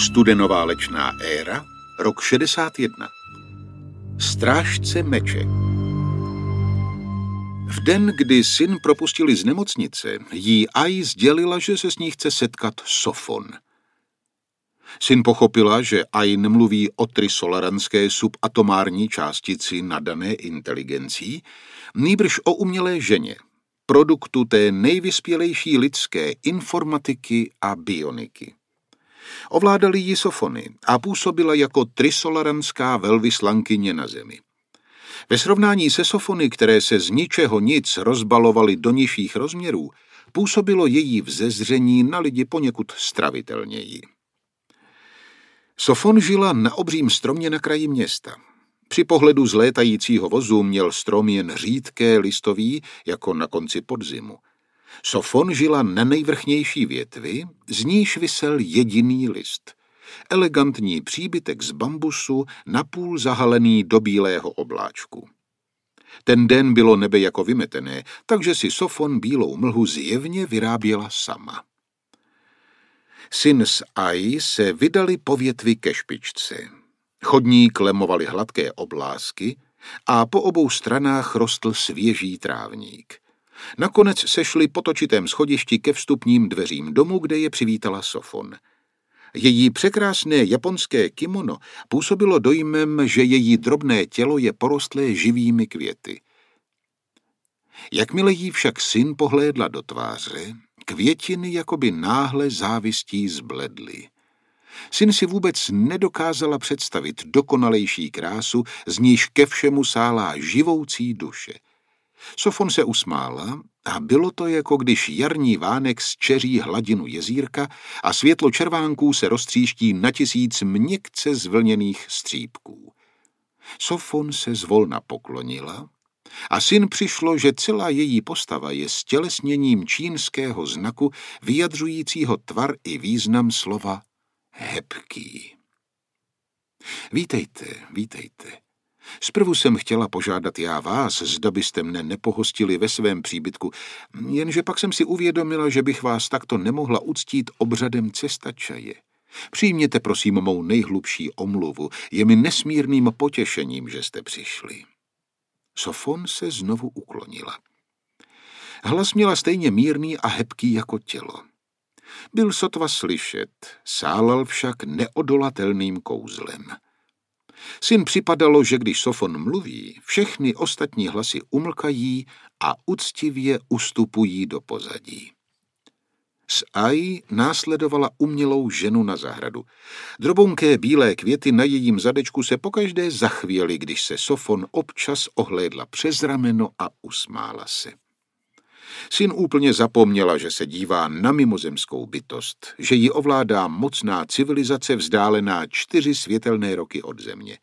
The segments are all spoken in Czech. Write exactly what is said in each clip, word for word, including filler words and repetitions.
Studenoválečná éra, rok šedesát jedna. Strážce meče. V den, kdy syn propustili z nemocnice, jí Ai sdělila, že se s ní chce setkat Sofon. Syn pochopila, že Ai nemluví o trisolaranské subatomární částici nadané inteligencí, nýbrž o umělé ženě, produktu té nejvyspělejší lidské informatiky a bioniky. Ovládali ji Sofony a působila jako trisolaranská velvyslankyně na zemi. Ve srovnání se Sofony, které se z ničeho nic rozbalovaly do nižších rozměrů, působilo její vzezření na lidi poněkud stravitelněji. Sofon žila na obřím stromě na kraji města. Při pohledu z létajícího vozu měl strom jen řídké listoví, jako na konci podzimu. Sofon žila na nejvrchnější větvi, z níž visel jediný list. Elegantní příbytek z bambusu, napůl zahalený do bílého obláčku. Ten den bylo nebe jako vymetené, takže si Sofon bílou mlhu zjevně vyráběla sama. Syn s Ai se vydali po větvi ke špičce. Chodník lemovaly hladké oblásky a po obou stranách rostl svěží trávník. Nakonec se šli po točitém schodišti ke vstupním dveřím domu, kde je přivítala Sofon. Její překrásné japonské kimono působilo dojmem, že její drobné tělo je porostlé živými květy. Jakmile jí však syn pohlédla do tváře, květiny jakoby náhle závistí zbledly. Syn si vůbec nedokázala představit dokonalejší krásu, z níž ke všemu sálá živoucí duše. Sofon se usmála a bylo to, jako když jarní vánek zčeří hladinu jezírka a světlo červánků se roztříští na tisíc měkce zvlněných střípků. Sofon se zvolna poklonila a syn přišlo, že celá její postava je stělesněním čínského znaku vyjadřujícího tvar i význam slova hebký. Vítejte, vítejte. Zprvu jsem chtěla požádat já vás, zda byste mne nepohostili ve svém příbytku, jenže pak jsem si uvědomila, že bych vás takto nemohla uctít obřadem cestačaje. Přijměte prosím mou nejhlubší omluvu, je mi nesmírným potěšením, že jste přišli. Sofon se znovu uklonila. Hlas měla stejně mírný a hebký jako tělo. Byl sotva slyšet, sálal však neodolatelným kouzlem. Syn připadalo, že když Sofon mluví, všechny ostatní hlasy umlkají a uctivě ustupují do pozadí. S Ai následovala umělou ženu na zahradu. Drobounké bílé květy na jejím zadečku se pokaždé zachvěly, když se Sofon občas ohlédla přes rameno a usmála se. Syn úplně zapomněla, že se dívá na mimozemskou bytost, že ji ovládá mocná civilizace vzdálená čtyři světelné roky od země.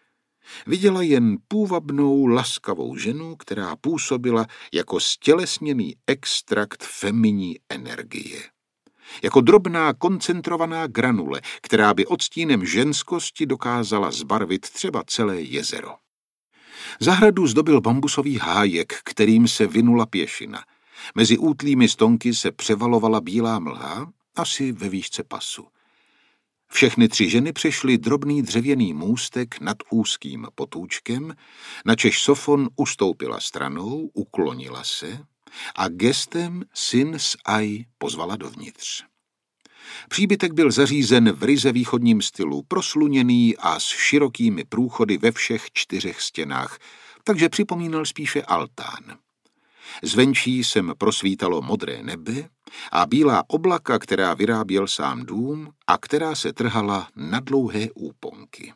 Viděla jen půvabnou, laskavou ženu, která působila jako stělesněný extrakt feminní energie. Jako drobná koncentrovaná granule, která by odstínem ženskosti dokázala zbarvit třeba celé jezero. Zahradu zdobil bambusový hájek, kterým se vinula pěšina. Mezi útlými stonky se převalovala bílá mlha, asi ve výšce pasu. Všechny tři ženy přešly drobný dřevěný můstek nad úzkým potůčkem, načež Sofon ustoupila stranou, uklonila se a gestem syn s Ai pozvala dovnitř. Příbytek byl zařízen v ryze východním stylu, prosluněný a s širokými průchody ve všech čtyřech stěnách, takže připomínal spíše altán. Zvenčí sem prosvítalo modré nebe a bílá oblaka, která vyráběl sám dům a která se trhala na dlouhé úponky.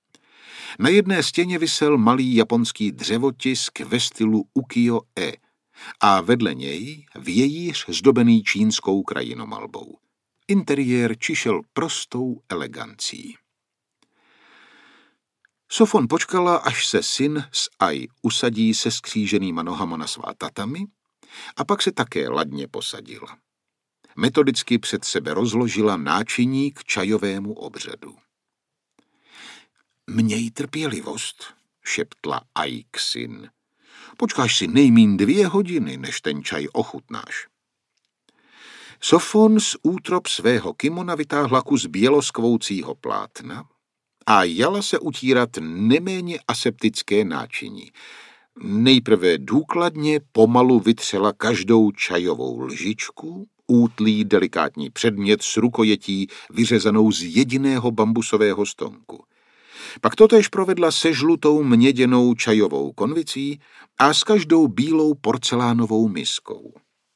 Na jedné stěně visel malý japonský dřevotisk ve stylu ukiyo-e a vedle něj vějíř zdobený čínskou krajinomalbou. Interiér čišel prostou elegancí. Sofon počkala, až se syn s Ai usadí se skříženýma nohama na svá tatami a pak se také ladně posadila. Metodicky před sebe rozložila náčiní k čajovému obřadu. Měj trpělivost, šeptla Ai k syn. Počkáš si nejmín dvě hodiny, než ten čaj ochutnáš. Sofon z útrop svého kimona vytáhla kus běloskvoucího plátna a jala se utírat neméně aseptické náčiní. Nejprve důkladně pomalu vytřela každou čajovou lžičku, útlý delikátní předmět s rukojetí vyřezanou z jediného bambusového stonku. Pak totéž provedla se žlutou měděnou čajovou konvicí a s každou bílou porcelánovou miskou.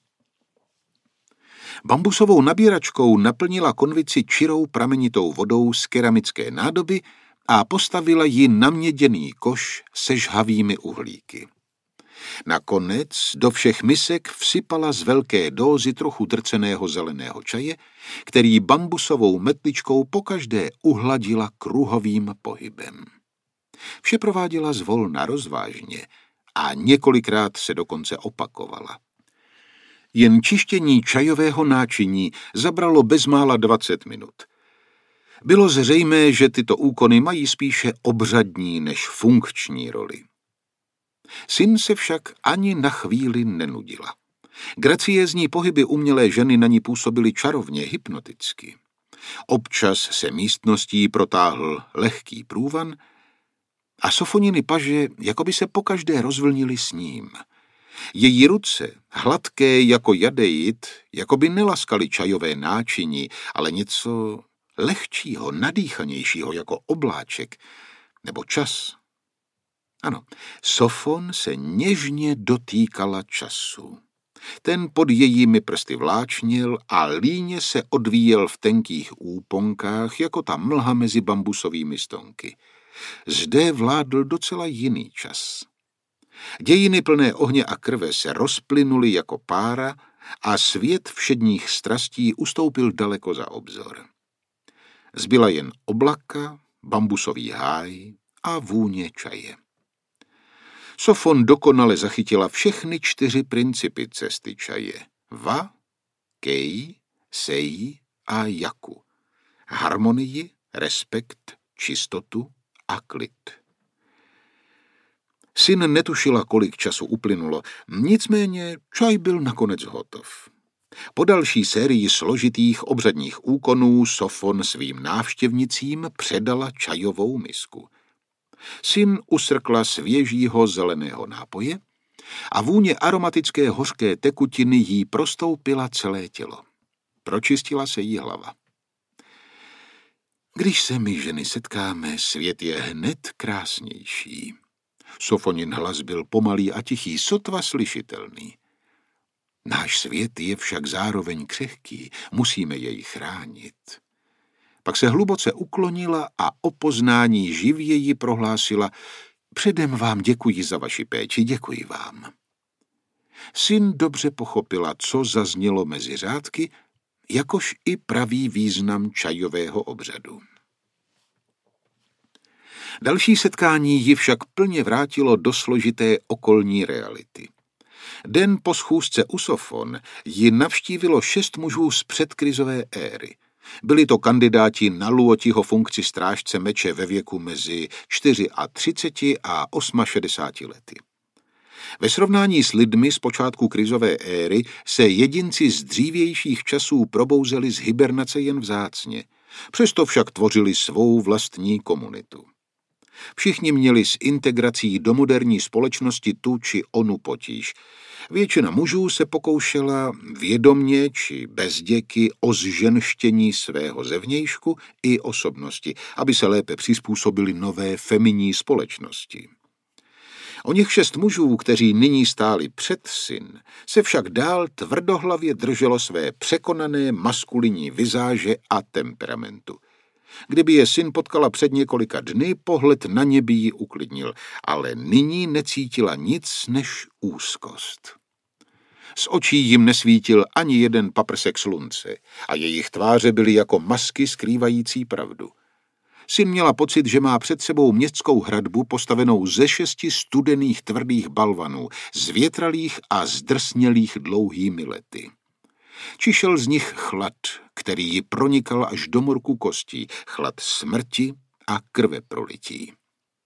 Bambusovou nabíračkou naplnila konvici čirou pramenitou vodou z keramické nádoby a postavila ji na měděný koš se žhavými uhlíky. Nakonec do všech misek vsypala z velké dózy trochu drceného zeleného čaje, který bambusovou metličkou pokaždé uhladila kruhovým pohybem. Vše prováděla zvolna rozvážně a několikrát se dokonce opakovala. Jen čištění čajového náčiní zabralo bezmála dvacet minut. Bylo zřejmé, že tyto úkony mají spíše obřadní než funkční roli. Syn se však ani na chvíli nenudila. Graciézní pohyby umělé ženy na ní působily čarovně, hypnoticky. Občas se místností protáhl lehký průvan a Sofoniny paže jakoby se pokaždé rozvlnily s ním. Její ruce, hladké jako jadejit, jakoby nelaskaly čajové náčiní, ale něco lehčího, nadýchanějšího jako obláček nebo čas. Ano, Sofon se něžně dotýkala času. Ten pod jejími prsty vláčnil a líně se odvíjel v tenkých úponkách, jako ta mlha mezi bambusovými stonky. Zde vládl docela jiný čas. Dějiny plné ohně a krve se rozplynuly jako pára a svět všedních strastí ustoupil daleko za obzor. Zbyla jen oblaka, bambusový háj a vůně čaje. Sofon dokonale zachytila všechny čtyři principy cesty čaje. Va, kej, sej a jaku. Harmonii, respekt, čistotu a klid. Syn netušila, kolik času uplynulo, nicméně čaj byl nakonec hotov. Po další sérii složitých obřadních úkonů Sofon svým návštěvnicím předala čajovou misku. Syn usrkla svěžího zeleného nápoje a vůně aromatické hořké tekutiny jí prostoupila celé tělo. Pročistila se jí hlava. Když se my ženy setkáme, svět je hned krásnější. Sofonin hlas byl pomalý a tichý, sotva slyšitelný. Náš svět je však zároveň křehký, musíme jej chránit. Pak se hluboce uklonila a o poznání živěji prohlásila: předem vám děkuji za vaši péči, děkuji vám. Syn dobře pochopila, co zaznělo mezi řádky, jakož i pravý význam čajového obřadu. Další setkání ji však plně vrátilo do složité okolní reality. Den po schůzce u Sofon ji navštívilo šest mužů z předkrizové éry. Byli to kandidáti na Luotiho funkci strážce meče ve věku mezi třiceti čtyřmi a šedesáti osmi lety. Ve srovnání s lidmi z počátku krizové éry se jedinci z dřívějších časů probouzeli z hibernace jen vzácně, přesto však tvořili svou vlastní komunitu. Všichni měli s integrací do moderní společnosti tu či onu potíž. Většina mužů se pokoušela vědomně či bezděky o zženštění svého zevnějšku i osobnosti, aby se lépe přizpůsobili nové feminní společnosti. O nich šest mužů, kteří nyní stáli před syn, se však dál tvrdohlavě drželo své překonané maskulinní vizáže a temperamentu. Kdyby je syn potkala před několika dny, pohled na ně by ji uklidnil, ale nyní necítila nic než úzkost. Z očí jim nesvítil ani jeden paprsek slunce a jejich tváře byly jako masky skrývající pravdu. Syn měla pocit, že má před sebou městskou hradbu postavenou ze šesti studených tvrdých balvanů, zvětralých a zdrsnělých dlouhými lety. Čišel z nich chlad, který ji pronikal až do morku kostí, chlad smrti a krve prolití.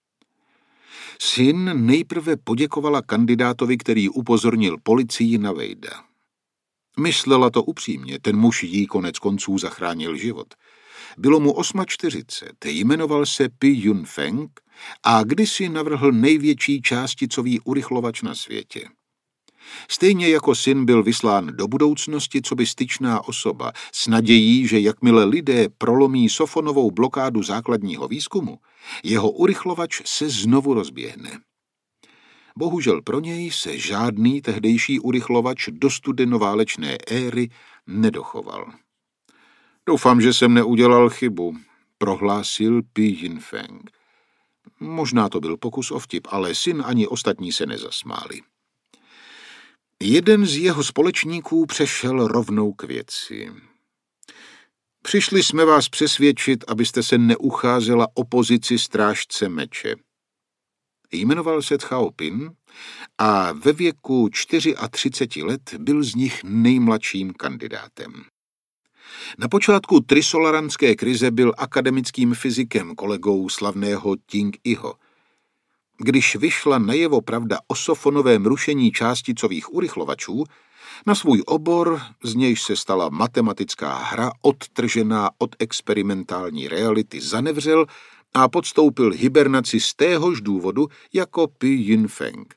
Syn nejprve poděkovala kandidátovi, který upozornil policii na Vejda. Myslela to upřímně, ten muž jí konec konců zachránil život. Bylo mu čtyřicet osm, jmenoval se Pi Yunfeng a kdysi navrhl největší částicový urychlovač na světě. Stejně jako syn byl vyslán do budoucnosti coby styčná osoba s nadějí, že jakmile lidé prolomí Sofonovou blokádu základního výzkumu, jeho urychlovač se znovu rozběhne. Bohužel pro něj se žádný tehdejší urychlovač do studenoválečné éry nedochoval. Doufám, že jsem neudělal chybu, prohlásil Pi Yunfeng. Možná to byl pokus o vtip, ale syn ani ostatní se nezasmáli. Jeden z jeho společníků přešel rovnou k věci. Přišli jsme vás přesvědčit, abyste se neucházela o pozici strážce meče. Jmenoval se Chaopin a ve věku třicet čtyři let byl z nich nejmladším kandidátem. Na počátku trisolaranské krize byl akademickým fyzikem, kolegou slavného Ting Iho. Když vyšla najevo pravda o Sofonovém rušení částicových urychlovačů, na svůj obor, z nějž se stala matematická hra odtržená od experimentální reality, zanevřel a podstoupil hibernaci z téhož důvodu jako Pi Yunfeng.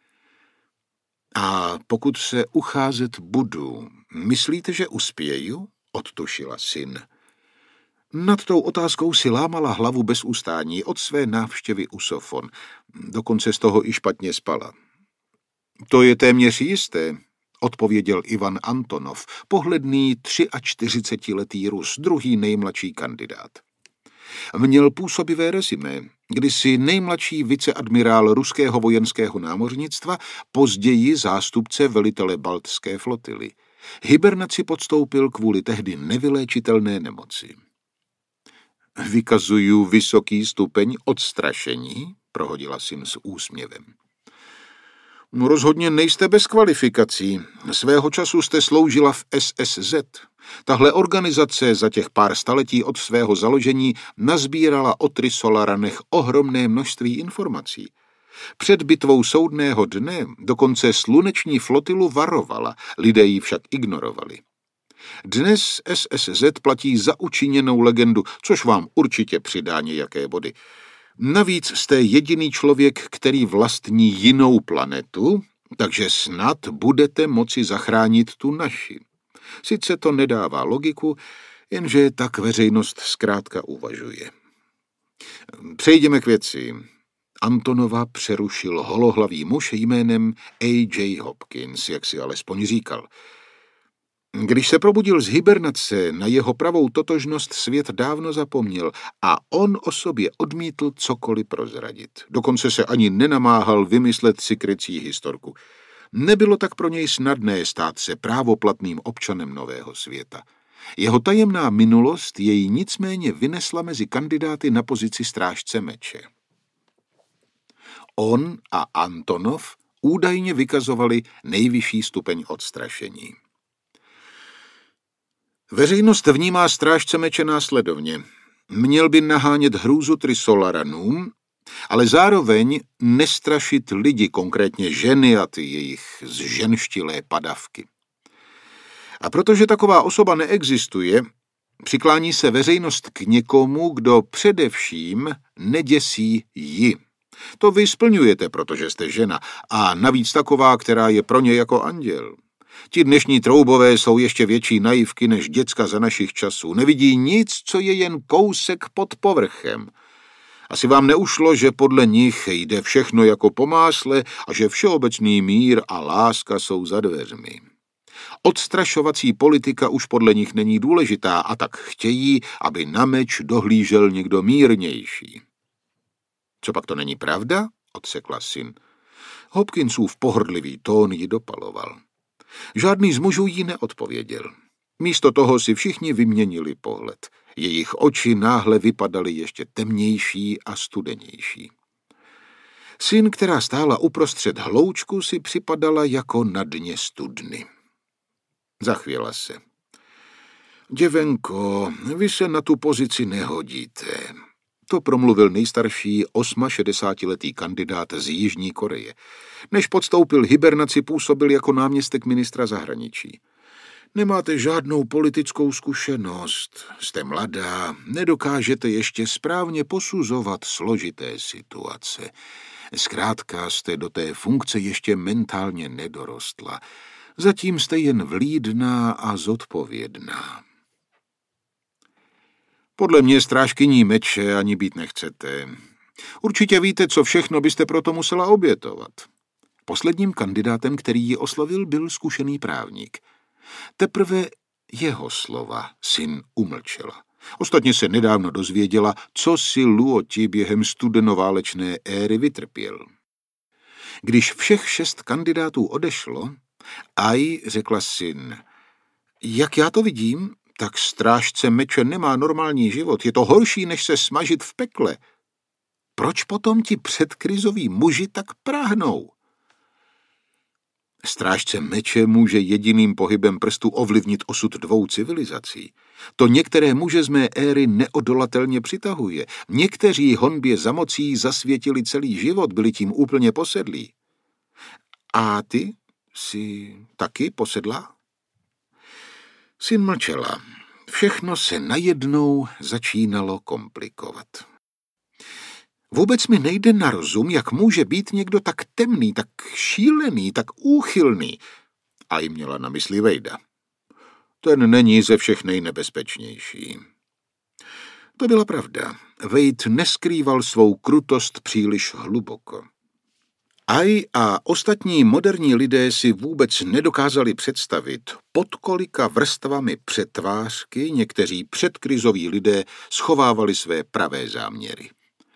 A pokud se ucházet budu, myslíte, že uspěju? Odtušila syn. Nad tou otázkou si lámala hlavu bez ustání od své návštěvy u Sofon. Dokonce z toho i špatně spala. To je téměř jisté, odpověděl Ivan Antonov, pohledný čtyřicetiletý Rus, druhý nejmladší kandidát. Měl působivé rezime, kdysi nejmladší viceadmirál ruského vojenského námořnictva, později zástupce velitele baltské flotily. Hibernaci podstoupil kvůli tehdy nevyléčitelné nemoci. Vykazuju vysoký stupeň odstrašení, prohodila syn s úsměvem. No, rozhodně nejste bez kvalifikací. Svého času jste sloužila v S S Z. Tahle organizace za těch pár staletí od svého založení nazbírala o trisolaranech ohromné množství informací. Před bitvou soudného dne dokonce sluneční flotilu varovala, lidé ji však ignorovali. Dnes S S Z platí za učiněnou legendu, což vám určitě přidá nějaké body. Navíc jste jediný člověk, který vlastní jinou planetu, takže snad budete moci zachránit tu naši. Sice to nedává logiku, jenže tak veřejnost zkrátka uvažuje. Přejdeme k věci. Antonova přerušil holohlavý muž jménem A J Hopkins, jak si alespoň říkal. Když se probudil z hibernace, na jeho pravou totožnost svět dávno zapomněl a on o sobě odmítl cokoliv prozradit. Dokonce se ani nenamáhal vymyslet si krycí historku. Nebylo tak pro něj snadné stát se právoplatným občanem nového světa. Jeho tajemná minulost jej nicméně vynesla mezi kandidáty na pozici strážce meče. On a Antonov údajně vykazovali nejvyšší stupeň odstrašení. Veřejnost vnímá strážce meče následovně. Měl by nahánět hrůzu trisolaranům, ale zároveň nestrašit lidi, konkrétně ženy a ty jejich zženštilé padavky. A protože taková osoba neexistuje, přiklání se veřejnost k někomu, kdo především neděsí ji. To vy splňujete, protože jste žena, a navíc taková, která je pro ně jako anděl. Ti dnešní troubové jsou ještě větší naivky než děcka za našich časů. Nevidí nic, co je jen kousek pod povrchem. Asi vám neušlo, že podle nich jde všechno jako po másle a že všeobecný mír a láska jsou za dveřmi. Odstrašovací politika už podle nich není důležitá a tak chtějí, aby na meč dohlížel někdo mírnější. Co pak to není pravda? Odsekla syn. Hopkinsův pohrdlivý tón ji dopaloval. Žádný z mužů jí neodpověděl. Místo toho si všichni vyměnili pohled. Jejich oči náhle vypadaly ještě temnější a studenější. Syn, která stála uprostřed hloučku, si připadala jako na dně studny. Zachvěla se. Děvenko, vy se na tu pozici nehodíte. To promluvil nejstarší šedesátiosmiletý kandidát z Jižní Koreje. Než podstoupil hibernaci, působil jako náměstek ministra zahraničí. Nemáte žádnou politickou zkušenost, jste mladá, nedokážete ještě správně posuzovat složité situace. Zkrátka jste do té funkce ještě mentálně nedorostla. Zatím jste jen vlídná a zodpovědná. Podle mě strážkyní meče ani být nechcete. Určitě víte, co všechno byste proto musela obětovat. Posledním kandidátem, který ji oslovil, byl zkušený právník. Teprve jeho slova Syn umlčela. Ostatně se nedávno dozvěděla, co si Luoti během studenoválečné éry vytrpěl. Když všech šest kandidátů odešlo, Ai řekla Syn: jak já to vidím, tak strážce meče nemá normální život. Je to horší, než se smažit v pekle. Proč potom ti předkrizoví muži tak práhnou? Strážce meče může jediným pohybem prstu ovlivnit osud dvou civilizací. To některé muže z mé éry neodolatelně přitahuje. Někteří honbě za mocí zasvětili celý život, byli tím úplně posedlí. A ty jsi taky posedlá? Syn mlčela. Všechno se najednou začínalo komplikovat. Vůbec mi nejde na rozum, jak může být někdo tak temný, tak šílený, tak úchylný. A jí měla na mysli Vejda. Ten není ze všech nejnebezpečnější. To byla pravda. Vejd neskrýval svou krutost příliš hluboko. Ai a ostatní moderní lidé si vůbec nedokázali představit, pod kolika vrstvami přetvářky někteří předkrizoví lidé schovávali své pravé záměry.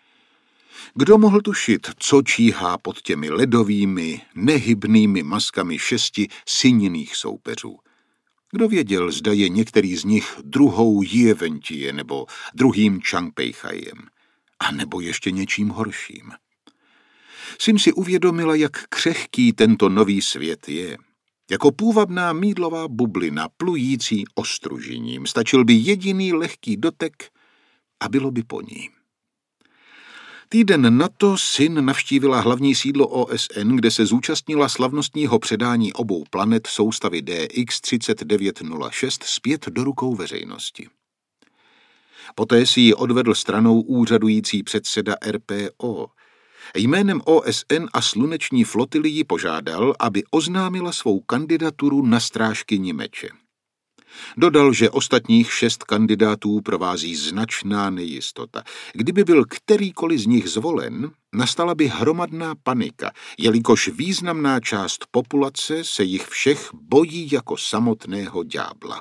Kdo mohl tušit, co číhá pod těmi ledovými, nehybnými maskami šesti syniných soupeřů? Kdo věděl, zda je některý z nich druhou Jieventie nebo druhým Čangpejchajem, a nebo ještě něčím horším? Syn si uvědomila, jak křehký tento nový svět je. Jako půvabná mýdlová bublina plující ostružením. Stačil by jediný lehký dotek a bylo by po ní. Týden na to Syn navštívila hlavní sídlo O S N, kde se zúčastnila slavnostního předání obou planet soustavy D X třicet devět nula šest zpět do rukou veřejnosti. Poté si ji odvedl stranou úřadující předseda R P O. Jménem O S N a sluneční flotily ji požádal, aby oznámila svou kandidaturu na strážkyni meče. Dodal, že ostatních šest kandidátů provází značná nejistota. Kdyby byl kterýkoliv z nich zvolen, nastala by hromadná panika, jelikož významná část populace se jich všech bojí jako samotného ďábla.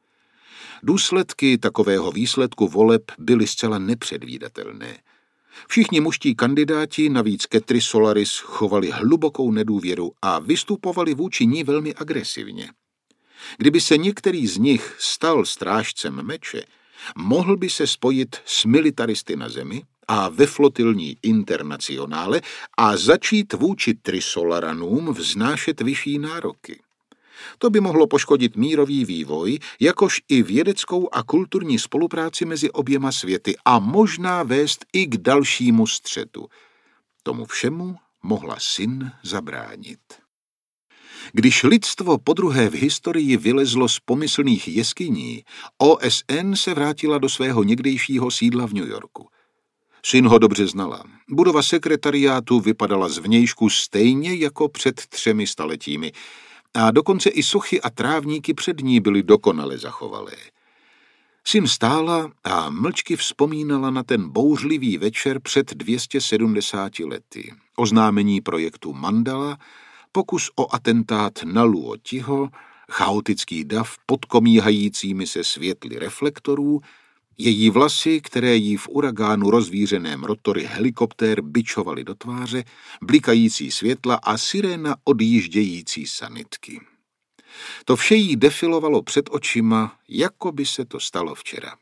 Důsledky takového výsledku voleb byly zcela nepředvídatelné. Všichni mužští kandidáti, navíc Ketry Solaris, chovali hlubokou nedůvěru a vystupovali vůči ní velmi agresivně. Kdyby se některý z nich stal strážcem meče, mohl by se spojit s militaristy na zemi a ve flotilní internacionále a začít vůči Trisolaranům vznášet vyšší nároky. To by mohlo poškodit mírový vývoj, jakož i vědeckou a kulturní spolupráci mezi oběma světy a možná vést i k dalšímu střetu. Tomu všemu mohla Syn zabránit. Když lidstvo podruhé v historii vylezlo z pomyslných jeskyní, O S N se vrátila do svého někdejšího sídla v New Yorku. Syn ho dobře znala. Budova sekretariátu vypadala zvnějšku stejně jako před třemi staletími a dokonce i sochy a trávníky před ní byly dokonale zachovalé. Syn stála a mlčky vzpomínala na ten bouřlivý večer před dvěstě sedmdesáti lety. Oznámení projektu Mandala, pokus o atentát na Luotiho, chaotický dav pod komíhajícími se světly reflektorů, její vlasy, které jí v uragánu rozvířeném rotory helikoptér bičovaly do tváře, blikající světla a siréna odjíždějící sanitky. To vše jí defilovalo před očima, jako by se to stalo včera.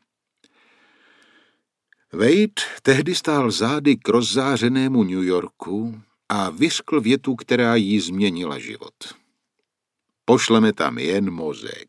Wade tehdy stál zády k rozzářenému New Yorku a vyřkl větu, která jí změnila život. Pošleme tam jen mozek.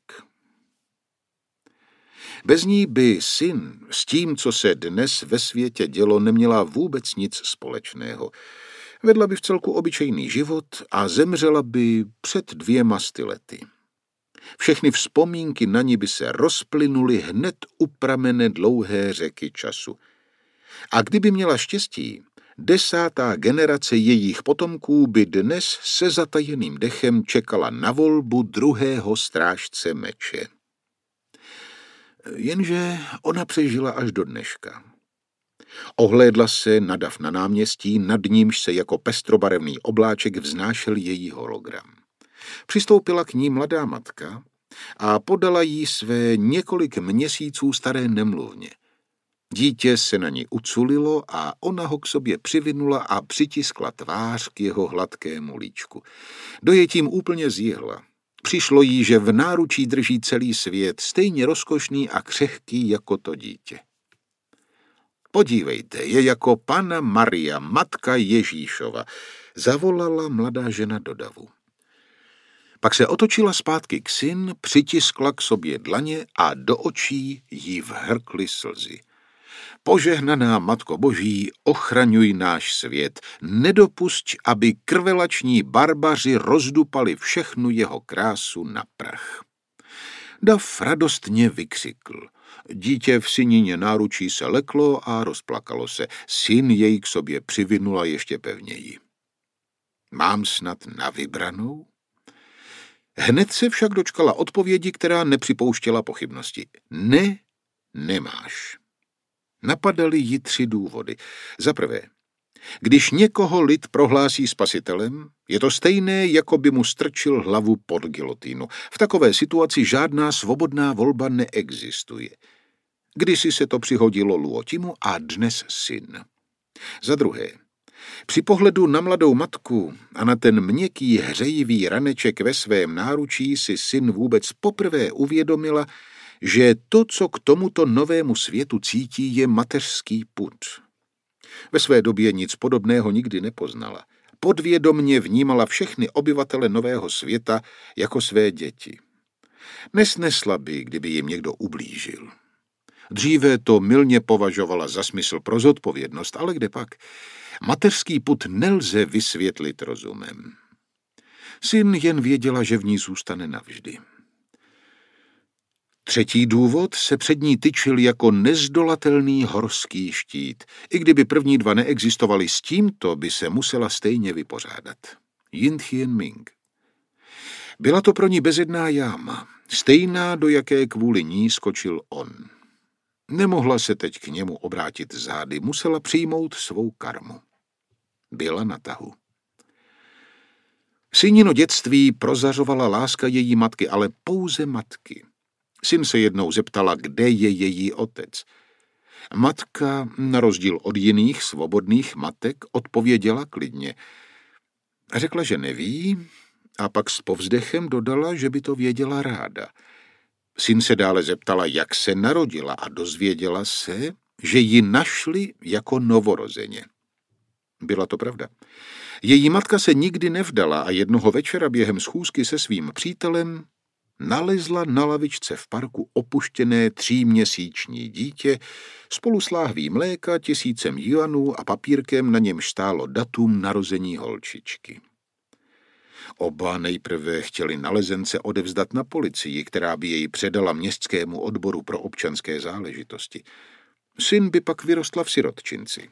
Bez ní by Syn s tím, co se dnes ve světě dělo, neměla vůbec nic společného. Vedla by v celku obyčejný život a zemřela by před dvěma sty lety. Všechny vzpomínky na ní by se rozplynuly hned u pramene dlouhé řeky času. A kdyby měla štěstí, desátá generace jejich potomků by dnes se zatajeným dechem čekala na volbu druhého strážce meče. Jenže ona přežila až do dneška. Ohlédla se na dav na náměstí, nad nímž se jako pestrobarevný obláček vznášel její hologram. Přistoupila k ní mladá matka a podala jí své několik měsíců staré nemluvně. Dítě se na ní uculilo a ona ho k sobě přivinula a přitiskla tvář k jeho hladkému líčku. Dojetím úplně zjihla. Přišlo jí, že v náručí drží celý svět, stejně rozkošný a křehký jako to dítě. Podívejte, je jako Panna Maria, matka Ježíšova, zavolala mladá žena do davu. Pak se otočila zpátky k syn, přitiskla k sobě dlaně a do očí jí vhrkly slzy. Požehnaná Matko Boží, ochraňuj náš svět, nedopusť, aby krvelační barbaři rozdupali všechnu jeho krásu na prach. Dav radostně vykřikl. Dítě v synině náručí se leklo a rozplakalo se. Syn jej k sobě přivinula ještě pevněji. Mám snad na vybranou? Hned se však dočkala odpovědi, která nepřipouštěla pochybnosti. Ne, nemáš. Napadaly jí tři důvody. Za prvé, když někoho lid prohlásí spasitelem, je to stejné, jako by mu strčil hlavu pod gilotínu. V takové situaci žádná svobodná volba neexistuje. Kdysi se to přihodilo Luotimu a dnes syn. Za druhé, při pohledu na mladou matku a na ten měkký hřejivý raneček ve svém náručí si syn vůbec poprvé uvědomila, že to, co k tomuto novému světu cítí, je mateřský pud. Ve své době nic podobného nikdy nepoznala. Podvědomně vnímala všechny obyvatele nového světa jako své děti. Nesnesla by, kdyby jim někdo ublížil. Dříve to mylně považovala za smysl pro zodpovědnost, ale kdepak. Mateřský pud nelze vysvětlit rozumem. Syn jen věděla, že v ní zůstane navždy. Třetí důvod se před ní tyčil jako nezdolatelný horský štít. I kdyby první dva neexistovaly, s tímto by se musela stejně vypořádat. Yin Hien Ming. Byla to pro ní bezedná jáma, stejná, do jaké kvůli ní skočil on. Nemohla se teď k němu obrátit zády, musela přijmout svou karmu. Byla na tahu. Synino dětství prozařovala láska její matky, ale pouze matky. Syn se jednou zeptala, kde je její otec. Matka, na rozdíl od jiných svobodných matek, odpověděla klidně. Řekla, že neví, a pak s povzdechem dodala, že by to věděla ráda. Syn se dále zeptala, jak se narodila, a dozvěděla se, že ji našli jako novorozeně. Byla to pravda. Její matka se nikdy nevdala a jednoho večera během schůzky se svým přítelem nalezla na lavičce v parku opuštěné tříměsíční dítě spolu s láhví mléka, tisícem juanů a papírkem, na němž stálo datum narození holčičky. Oba nejprve chtěli nalezence odevzdat na policii, která by jej předala městskému odboru pro občanské záležitosti. Syn by pak vyrostla v sirotčinci.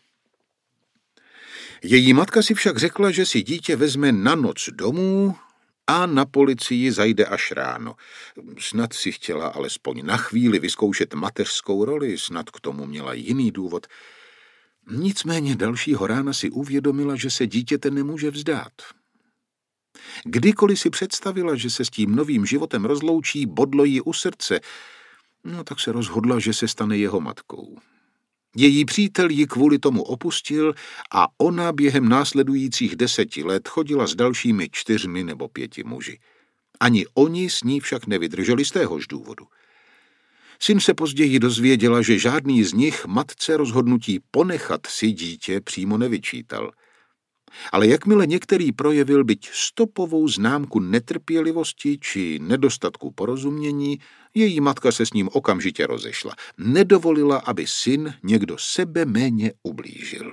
Její matka si však řekla, že si dítě vezme na noc domů a na policii zajde až ráno. Snad si chtěla alespoň na chvíli vyzkoušet mateřskou roli, snad k tomu měla jiný důvod. Nicméně dalšího rána si uvědomila, že se dítěte nemůže vzdát. Kdykoliv si představila, že se s tím novým životem rozloučí, bodlo jí u srdce, no tak se rozhodla, že se stane jeho matkou. Její přítel ji kvůli tomu opustil a ona během následujících deseti let chodila s dalšími čtyřmi nebo pěti muži. Ani oni s ní však nevydrželi z téhož důvodu. Syn se později dozvěděla, že žádný z nich matce rozhodnutí ponechat si dítě přímo nevyčítal. Ale jakmile některý projevil byť stopovou známku netrpělivosti či nedostatku porozumění, její matka se s ním okamžitě rozešla. Nedovolila, aby syn někdo sebe méně ublížil.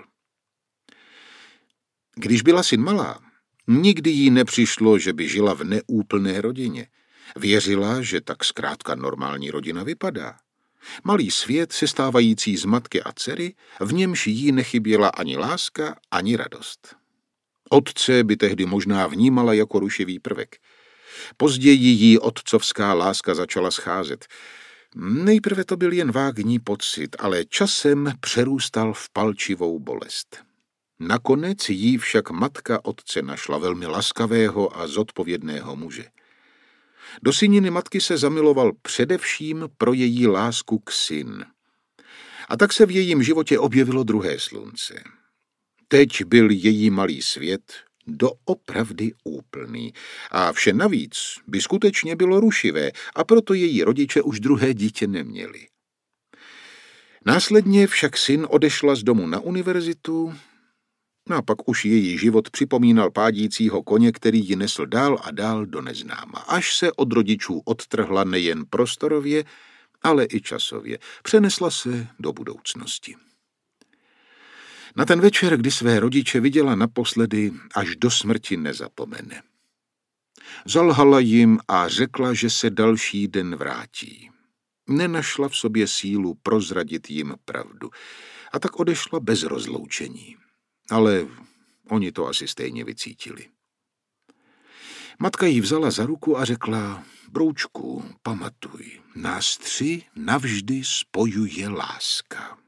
Když byla syn malá, nikdy jí nepřišlo, že by žila v neúplné rodině. Věřila, že tak zkrátka normální rodina vypadá. Malý svět sestávající z matky a dcery, v němž jí nechyběla ani láska, ani radost. Otce by tehdy možná vnímala jako rušivý prvek. Později jí otcovská láska začala scházet. Nejprve to byl jen vágní pocit, ale časem přerůstal v palčivou bolest. Nakonec jí však matka otce našla velmi laskavého a zodpovědného muže. Do syniny matky se zamiloval především pro její lásku k syn. A tak se v jejím životě objevilo druhé slunce. Teď byl její malý svět doopravdy úplný a vše navíc by skutečně bylo rušivé a proto její rodiče už druhé dítě neměli. Následně však syn odešla z domu na univerzitu a pak už její život připomínal pádícího koně, který ji nesl dál a dál do neznáma, až se od rodičů odtrhla nejen prostorově, ale i časově. Přenesla se do budoucnosti. Na ten večer, kdy své rodiče viděla naposledy, až do smrti nezapomene. Zalhala jim a řekla, že se další den vrátí. Nenašla v sobě sílu prozradit jim pravdu a tak odešla bez rozloučení. Ale oni to asi stejně vycítili. Matka jí vzala za ruku a řekla: Broučku, pamatuj, nás tři navždy spojuje láska.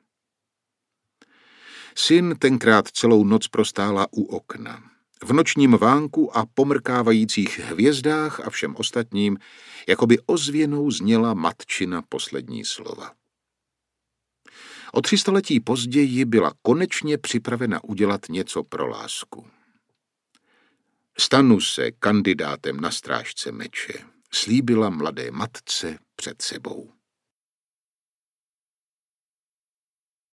Syn tenkrát celou noc prostála u okna. V nočním vánku a pomrkávajících hvězdách a všem ostatním, jakoby ozvěnou zněla matčina poslední slova. O tři století později byla konečně připravena udělat něco pro lásku. Stanu se kandidátem na strážce meče, slíbila mladé matce před sebou.